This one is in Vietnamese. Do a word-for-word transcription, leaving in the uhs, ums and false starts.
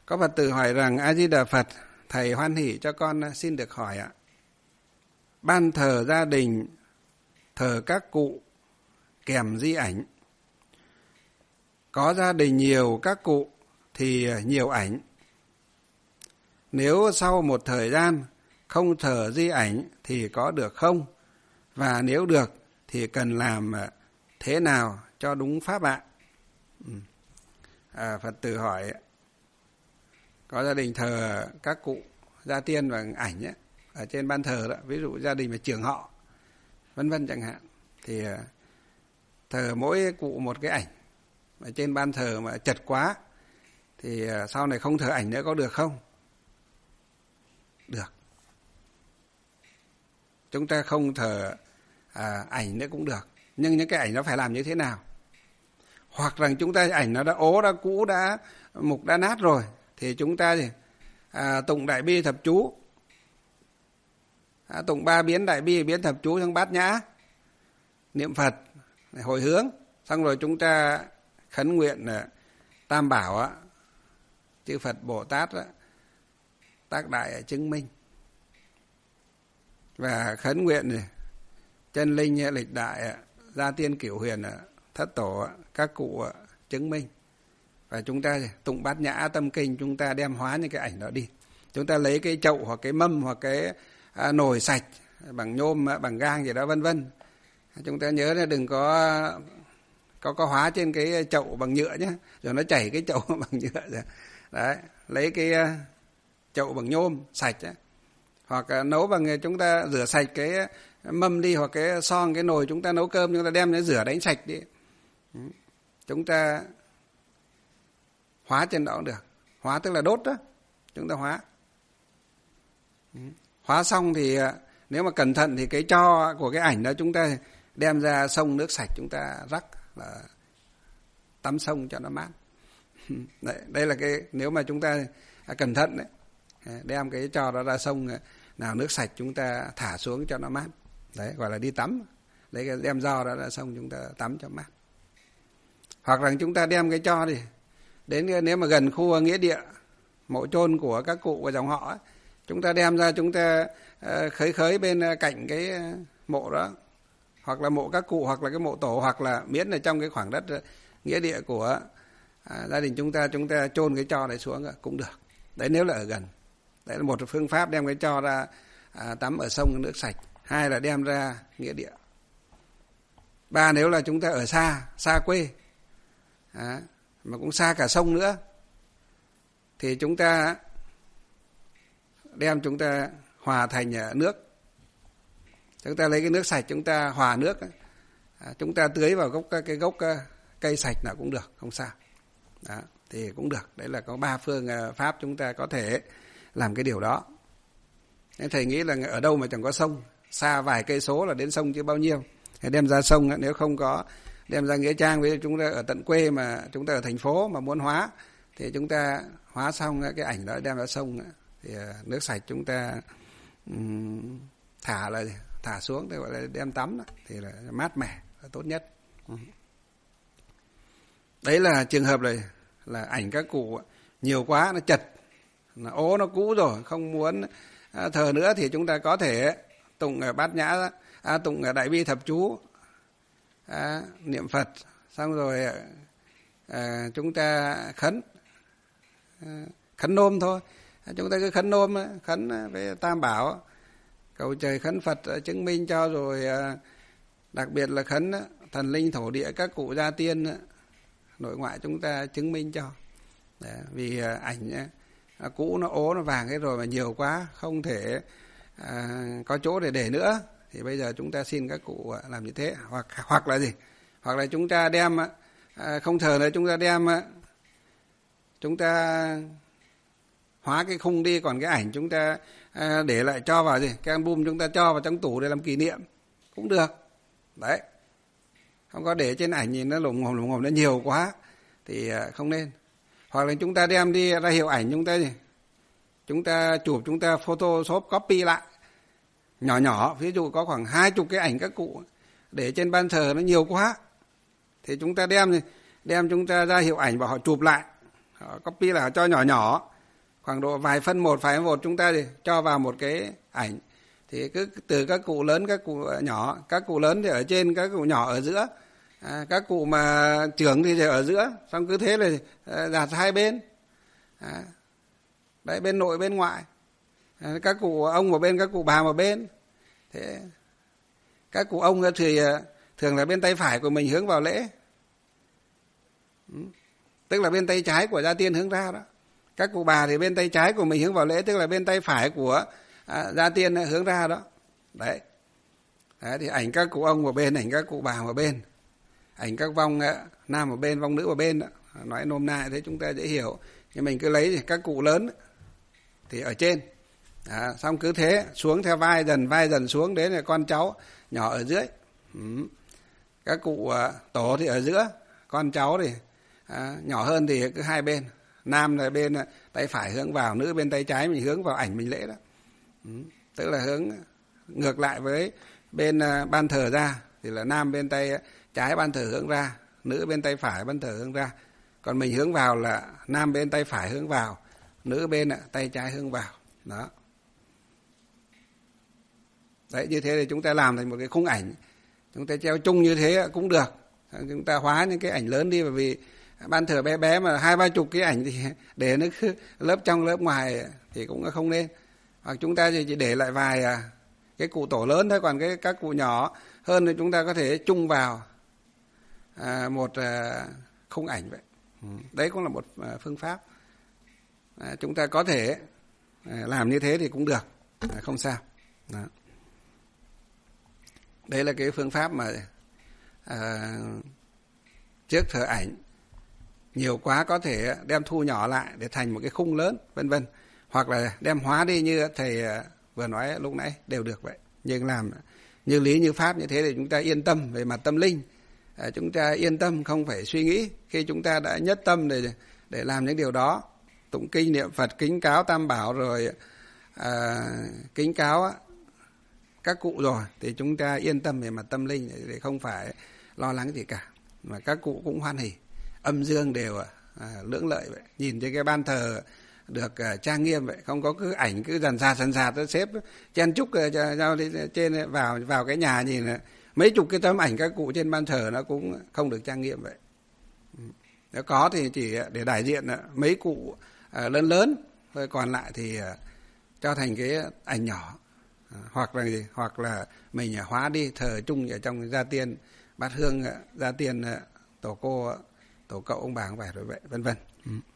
Có Phật tử hỏi rằng: A Di Đà Phật, thầy hoan hỷ cho con xin được hỏi ạ. Ban thờ gia đình thờ các cụ kèm di ảnh. Có gia đình nhiều các cụ thì nhiều ảnh. Nếu sau một thời gian không thờ di ảnh thì có được không? Và nếu được thì cần làm thế nào cho đúng pháp ạ? À, Phật tử hỏi, có gia đình thờ các cụ gia tiên và ảnh ấy, ở trên ban thờ đó, ví dụ gia đình về trưởng họ vân vân chẳng hạn, thì thờ mỗi cụ một cái ảnh ở trên ban thờ mà chật quá thì sau này không thờ ảnh nữa có được không? Được. Chúng ta không thờ à, ảnh nữa cũng được, nhưng những cái ảnh nó phải làm như thế nào? Hoặc rằng chúng ta ảnh nó đã ố, đã cũ, đã mục, đã nát rồi thì chúng ta thì à, tụng đại bi thập chú, à, tụng ba biến đại bi biến thập chú trong bát nhã, niệm Phật, hồi hướng, xong rồi chúng ta khấn nguyện Tam Bảo á, chư Phật Bồ Tát á, tác đại chứng minh, và khấn nguyện chân linh lịch đại gia tiên cửu huyền thất tổ các cụ chứng minh. Và chúng ta tụng bát nhã tâm kinh, chúng ta đem hóa những cái ảnh đó đi. Chúng ta lấy cái chậu hoặc cái mâm hoặc cái à, nồi sạch bằng nhôm, bằng gang gì đó vân vân. Chúng ta nhớ là đừng có có có hóa trên cái chậu bằng nhựa nhé, rồi nó chảy cái chậu bằng nhựa rồi. Đấy, lấy cái chậu bằng nhôm sạch ấy. Hoặc nấu bằng, chúng ta rửa sạch cái mâm đi, hoặc cái son, cái nồi chúng ta nấu cơm, chúng ta đem nó rửa đánh sạch đi. Chúng ta hóa trên đó cũng được. Hóa tức là đốt đó, chúng ta hóa. Hóa xong thì nếu mà cẩn thận thì cái tro của cái ảnh đó chúng ta đem ra sông nước sạch, chúng ta rắc là tắm sông cho nó mát. Đấy, đây là cái nếu mà chúng ta cẩn thận đấy, đem cái tro đó ra sông nào nước sạch chúng ta thả xuống cho nó mát. Đấy, gọi là đi tắm. Lấy cái đem tro đó ra sông chúng ta tắm cho mát. Hoặc là chúng ta đem cái tro đi đến, nếu mà gần khu nghĩa địa mộ chôn của các cụ của dòng họ ấy, chúng ta đem ra chúng ta khới khới bên cạnh cái mộ đó, hoặc là mộ các cụ, hoặc là cái mộ tổ, hoặc là miễn là trong cái khoảng đất nghĩa địa của à, gia đình chúng ta, chúng ta chôn cái tro đấy xuống cũng được. Đấy nếu là ở gần. Đấy là một phương pháp đem cái tro ra à, tắm ở sông nước sạch. Hai là đem ra nghĩa địa. Ba, nếu là chúng ta ở xa, xa quê à, mà cũng xa cả sông nữa, thì chúng ta đem chúng ta hòa thành nước. Chúng ta lấy cái nước sạch chúng ta hòa nước, à, chúng ta tưới vào gốc cái gốc cây sạch nào cũng được, không sao. Đó, thì cũng được. Đấy là có ba phương pháp chúng ta có thể làm cái điều đó. Nên thầy nghĩ là ở đâu mà chẳng có sông, xa vài cây số là đến sông chứ bao nhiêu. Thế đem ra sông, nếu không có đem ra nghĩa trang, với chúng ta ở tận quê mà chúng ta ở thành phố mà muốn hóa thì chúng ta hóa xong cái ảnh đó đem ra sông thì nước sạch chúng ta um, thả là thả xuống để gọi là đem tắm đó, thì là mát mẻ là tốt nhất. Đấy là trường hợp này là ảnh các cụ nhiều quá, nó chật, nó ố, nó cũ rồi, không muốn thờ nữa thì chúng ta có thể tụng bát nhã, à, tụng đại bi thập chú, à, niệm Phật, xong rồi à, chúng ta khấn, à, khấn nôm thôi. Chúng ta cứ khấn nôm, khấn với Tam Bảo, cầu trời khấn Phật chứng minh cho, rồi à, đặc biệt là khấn thần linh thổ địa các cụ gia tiên nội ngoại chúng ta chứng minh cho. Đấy, vì à, ảnh à, cũ nó ố, nó vàng hết rồi mà nhiều quá không thể à, có chỗ để để nữa, thì bây giờ chúng ta xin các cụ làm như thế. Hoặc hoặc là gì? Hoặc là chúng ta đem à, không thờ nữa, chúng ta đem chúng ta hóa cái khung đi, còn cái ảnh chúng ta à, để lại cho vào gì? Cái album chúng ta cho vào trong tủ để làm kỷ niệm cũng được. Đấy. Không có để trên ảnh nhìn nó lủng ngồm lủng ngồm nó nhiều quá thì à, không nên. Hoặc là chúng ta đem đi ra hiệu ảnh, chúng ta gì? Chúng ta chụp, chúng ta photoshop copy lại nhỏ nhỏ, ví dụ có khoảng hai chục cái ảnh các cụ để trên ban thờ nó nhiều quá, thì chúng ta đem đem chúng ta ra hiệu ảnh và họ chụp lại, họ copy là họ cho nhỏ nhỏ, khoảng độ vài phân một vài phân một chúng ta thì cho vào một cái ảnh, thì cứ từ các cụ lớn các cụ nhỏ, các cụ lớn thì ở trên, các cụ nhỏ ở giữa, à, các cụ mà trưởng thì ở giữa, xong cứ thế là à, đặt hai bên, à, đấy, bên nội bên ngoại, à, các cụ ông một bên, các cụ bà một bên. Thế các cụ ông thì thường là bên tay phải của mình hướng vào lễ, tức là bên tay trái của gia tiên hướng ra đó. Các cụ bà thì bên tay trái của mình hướng vào lễ, tức là bên tay phải của à, gia tiên hướng ra đó. Đấy. Đấy, thì ảnh các cụ ông một bên, ảnh các cụ bà một bên, ảnh các vong nam một bên, vong nữ một bên đó. Nói nôm na thế chúng ta dễ hiểu. Nhưng mình cứ lấy thì các cụ lớn thì ở trên, à, xong cứ thế xuống theo vai dần vai dần xuống, đến là con cháu nhỏ ở dưới. Ừ. Các cụ à, tổ thì ở giữa, con cháu thì à, nhỏ hơn thì cứ hai bên, nam là bên tay phải hướng vào, nữ bên tay trái mình hướng vào ảnh mình lễ đó. Ừ. Tức là hướng ngược lại với bên à, ban thờ ra, thì là nam bên tay trái ban thờ hướng ra, nữ bên tay phải ban thờ hướng ra. Còn mình hướng vào là nam bên tay phải hướng vào, nữ bên tay trái hướng vào. Đó. Đấy, như thế thì chúng ta làm thành một cái khung ảnh, chúng ta treo chung như thế cũng được. Chúng ta hóa những cái ảnh lớn đi, bởi vì ban thờ bé bé mà hai ba chục cái ảnh thì để nó cứ lớp trong lớp ngoài thì cũng không nên. Hoặc chúng ta chỉ để lại vài cái cụ tổ lớn thôi, còn cái các cụ nhỏ hơn thì chúng ta có thể chung vào à, một à, khung ảnh vậy. Đấy cũng là một à, phương pháp. À, chúng ta có thể à, làm như thế thì cũng được, à, không sao. Đó. Đấy là cái phương pháp mà à, trước thờ ảnh nhiều quá có thể đem thu nhỏ lại để thành một cái khung lớn, vân vân, hoặc là đem hóa đi như thầy vừa nói lúc nãy, đều được vậy. Nhưng làm như lý như pháp như thế thì chúng ta yên tâm về mặt tâm linh, à, chúng ta yên tâm không phải suy nghĩ. Khi chúng ta đã nhất tâm để để làm những điều đó, tụng kinh niệm Phật, kính cáo Tam Bảo rồi à, kính cáo các cụ rồi, thì chúng ta yên tâm về mặt tâm linh để không phải lo lắng gì cả, mà các cụ cũng hoan hỉ, âm dương đều à, lưỡng lợi vậy. Nhìn thấy cái ban thờ được à, trang nghiêm vậy, không có cứ ảnh cứ dần dạt dần dạt nó xếp chen chúc giao trên vào vào cái nhà, nhìn mấy chục cái tấm ảnh các cụ trên ban thờ nó cũng không được trang nghiêm vậy. Nếu có thì chỉ để đại diện mấy cụ à, lớn lớn thôi, còn lại thì à, cho thành cái ảnh nhỏ. À, hoặc là gì? Hoặc là mình hóa đi thờ chung ở trong gia tiên, bát hương gia tiên, tổ cô, tổ cậu, ông bà, ông bà rồi vậy, vân vân. Ừ.